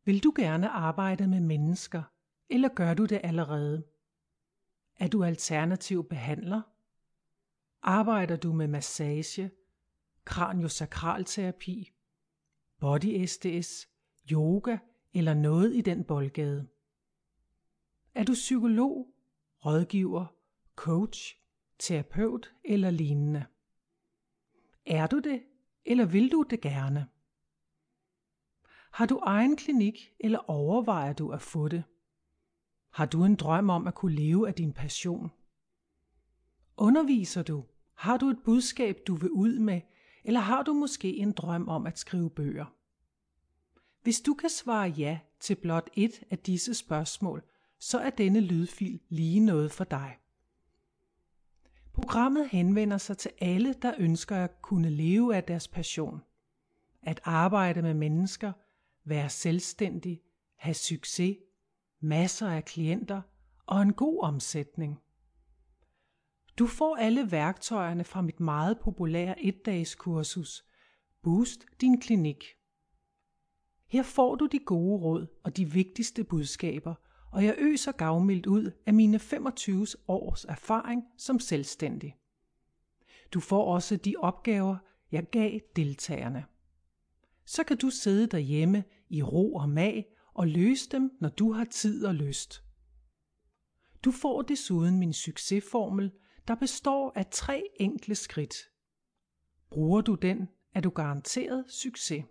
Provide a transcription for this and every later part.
Vil du gerne arbejde med mennesker, eller gør du det allerede? Er du alternativ behandler? Arbejder du med massage, kraniosakralterapi, body SDS, yoga eller noget i den boldgade? Er du psykolog, rådgiver, coach, terapeut eller lignende? Er du det, eller vil du det gerne? Har du egen klinik, eller overvejer du at få det? Har du en drøm om at kunne leve af din passion? Underviser du? Har du et budskab, du vil ud med, eller har du måske en drøm om at skrive bøger? Hvis du kan svare ja til blot et af disse spørgsmål, så er denne lydfil lige noget for dig. Programmet henvender sig til alle, der ønsker at kunne leve af deres passion. At arbejde med mennesker, være selvstændig, have succes, masser af klienter og en god omsætning. Du får alle værktøjerne fra mit meget populære 1-dages kursus Boost din klinik. Her får du de gode råd og de vigtigste budskaber, og jeg øser gavmildt ud af mine 25 års erfaring som selvstændig. Du får også de opgaver, jeg gav deltagerne. Så kan du sidde derhjemme i ro og mag og løse dem, når du har tid og lyst. Du får desuden min succesformel, der består af 3 enkle skridt. Bruger du den, er du garanteret succes.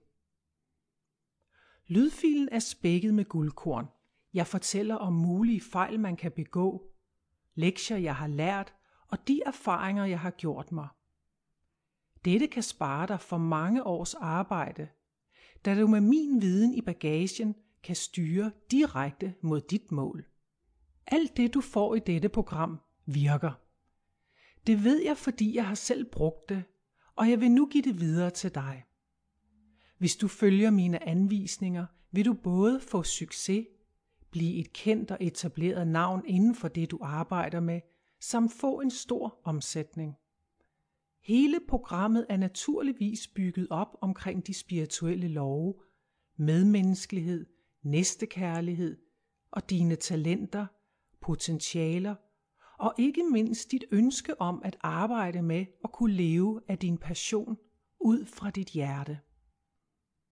Lydfilen er spækket med guldkorn. Jeg fortæller om mulige fejl, man kan begå, lektier, jeg har lært, og de erfaringer, jeg har gjort mig. Dette kan spare dig for mange års arbejde, da du med min viden i bagagen kan styre direkte mod dit mål. Alt det, du får i dette program, virker. Det ved jeg, fordi jeg har selv brugt det, og jeg vil nu give det videre til dig. Hvis du følger mine anvisninger, vil du både få succes, blive et kendt og etableret navn inden for det, du arbejder med, samt få en stor omsætning. Hele programmet er naturligvis bygget op omkring de spirituelle love, medmenneskelighed, næstekærlighed og dine talenter, potentialer og ikke mindst dit ønske om at arbejde med at kunne leve af din passion ud fra dit hjerte.